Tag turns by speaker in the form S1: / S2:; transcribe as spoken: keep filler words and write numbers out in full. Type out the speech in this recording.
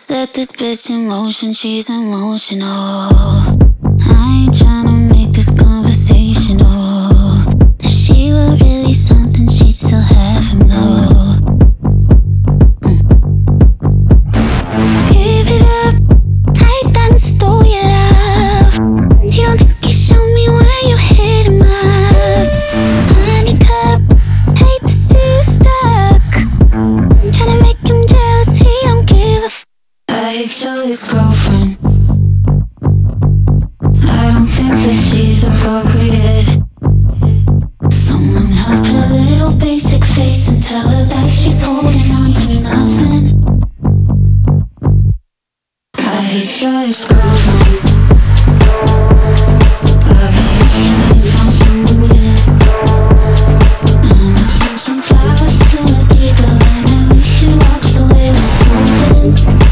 S1: Set this bitch in motion, she's emotional. I ain't tryna make this conversational. If she were really something, she'd still have him though. Mm. Give it up, I done stole your love. You don't think you showed me when you hit him up. Honey cup, hate to see you stuck. Tryna make him jealous, he don't give a f. I hate your ex-girlfriend. I don't think that she's appropriate. Someone help her little basic face and tell her that she's holding on to nothing. I hate your ex-girlfriend. I hate you.